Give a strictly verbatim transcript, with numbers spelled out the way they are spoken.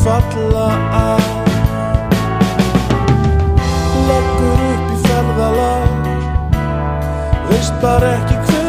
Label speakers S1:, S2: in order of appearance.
S1: falla að. Leggur upp í ferðalag, veist bara ekki hver